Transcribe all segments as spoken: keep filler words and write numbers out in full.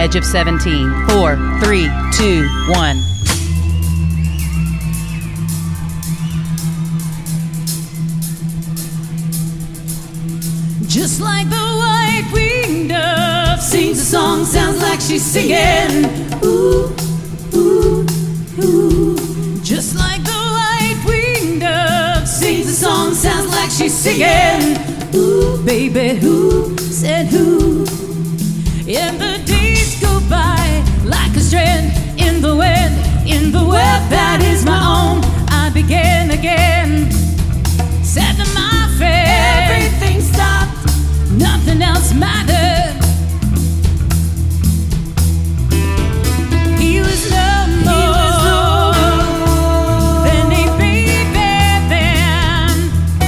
edge of seventeen. Four, three, two, one. Just like the white-winged dove sings a song, sounds like she's singing. Ooh, ooh, ooh. Just like the white-winged dove sings a song, sounds like she's singing. Ooh, baby, who said who? And the days go by like a strand in the wind, in the web that is my own. I begin again. Said to my friend, everything stopped. Nothing else mattered. He was no more than a baby then.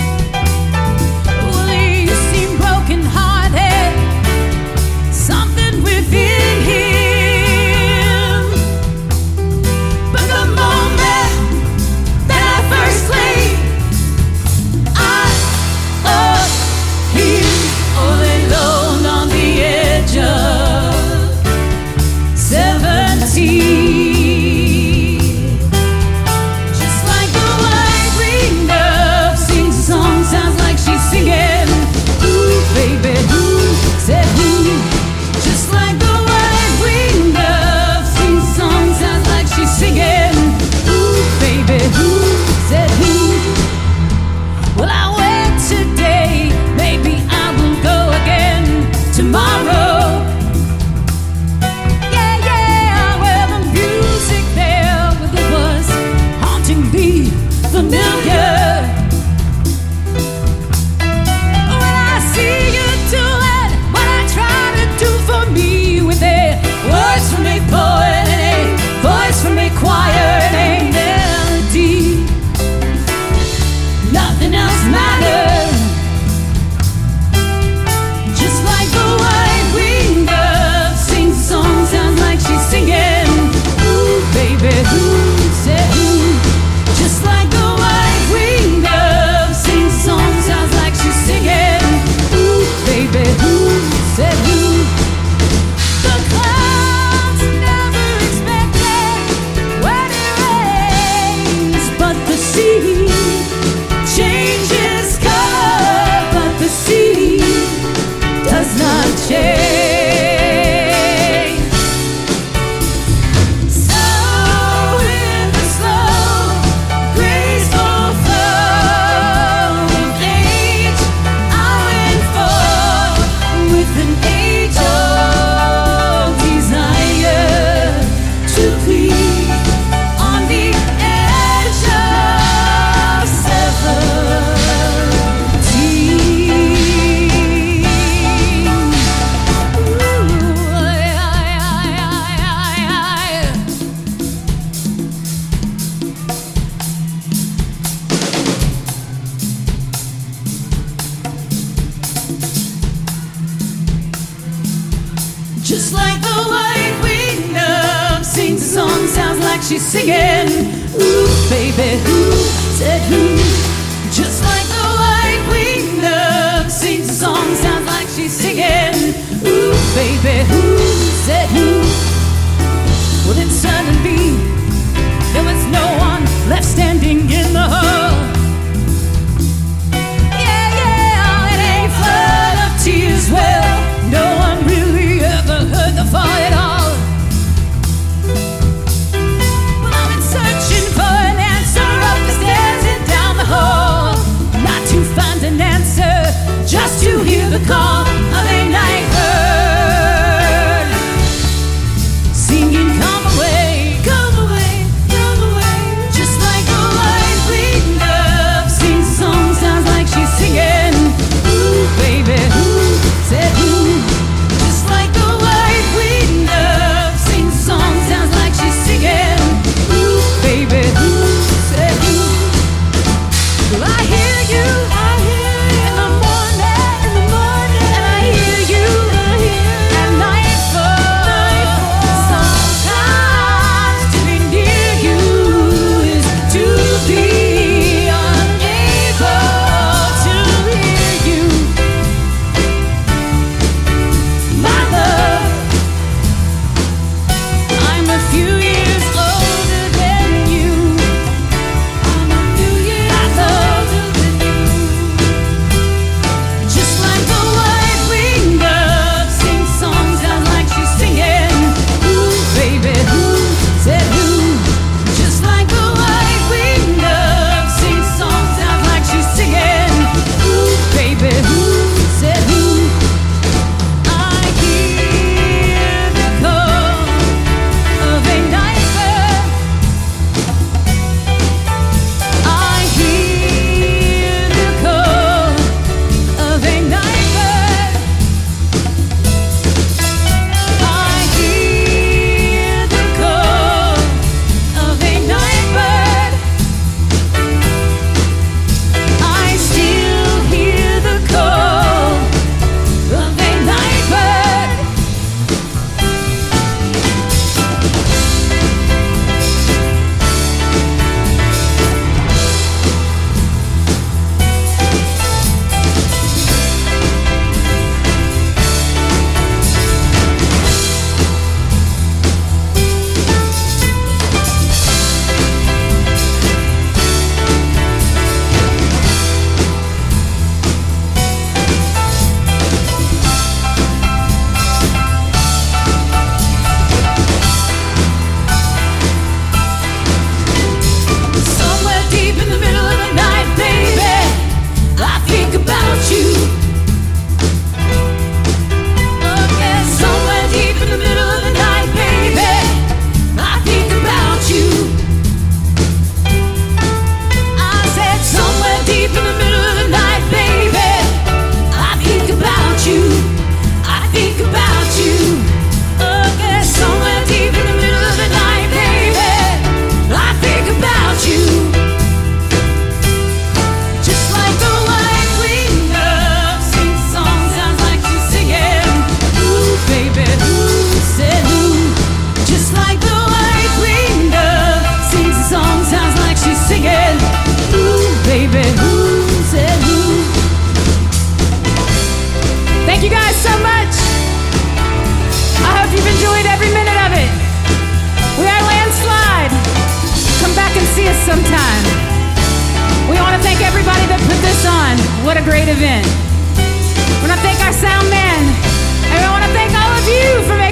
Well, he seemed broken-hearted, something within him. But the moment that I first played, I loved him. All alone on the edge of seventeen. Just like the white-winged dove sings a song, sounds like she's singing. Ooh, baby, who said who? Just like the white-winged dove sings a song, sounds like she's singing. Ooh, baby, who said who? Well, I went today, maybe I will go again tomorrow. Yeah, yeah, well, the music there with it was haunting me, familiar. When I see you do it, what I try to do for me with it, words from a poet and a voice from a choir and a melody. Nothing else matters. Just like the white-winged dove sings a song, sounds like she's singing. Ooh, baby, who said who? Just like the white-winged dove sings a song, sounds like she's singing. Ooh, baby, who said who? The clouds never expected when it rains, but the sea changes color, but the sea does not change. So with a slow, graceful flow of age, I went forth with an age-old desire to be on the edge of seventeen. Ooh, I, I, I, I, I. Just like the white-winged dove sings a song, sounds like she's singing. Ooh, baby, who said who? Just like the white-winged dove sings a song, sounds like she's singing. Ooh, baby, who said who? Well, then suddenly there was no one left standing in the hall. Yeah, yeah, it ain't flood of tears. Well, no one really ever heard the fall at all. Well, I've been searching for an answer up the stairs and down the hall, not to find an answer, just to hear the call of a night bird. sometime. We want to thank everybody that put this on. What a great event. We want to thank our sound man. And we want to thank all of you for making